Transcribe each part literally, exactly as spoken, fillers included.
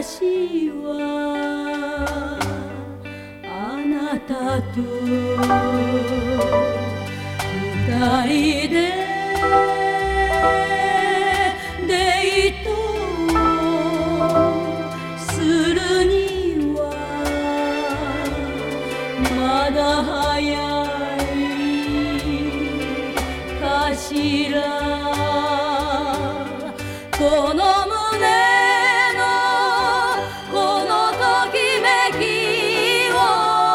私はあなたと二人でデートをするにはまだ早いかしら。この胸のこのときめきを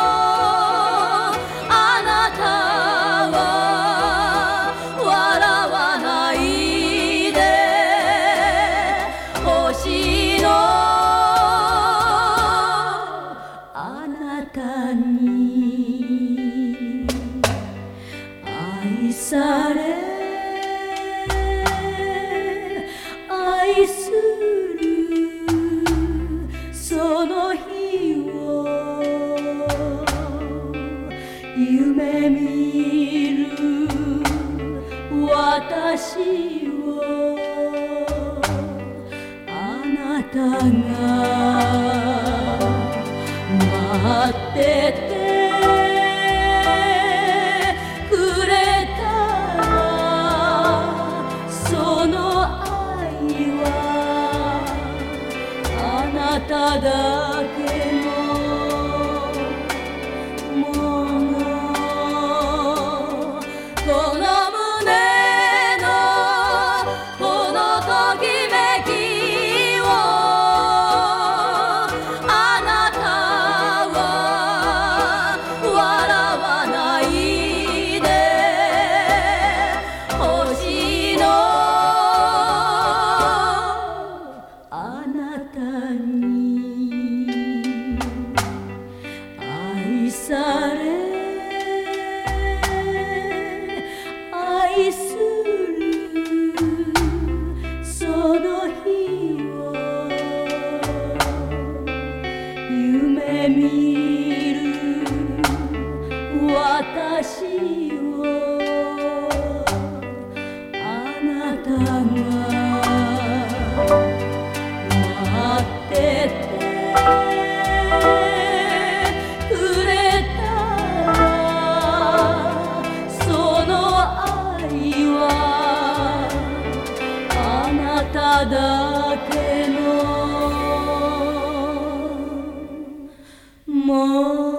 あなたは笑わないで。星のあなたに愛され愛するその日を夢見る私をあなたが待っててくれたらその愛はあなただけのもの。この胸のこのときめきをあなたは笑わないで。星のあなたに愛され愛するその日を夢見る私をあなたが待っててくれたらその愛はあなただけのもの。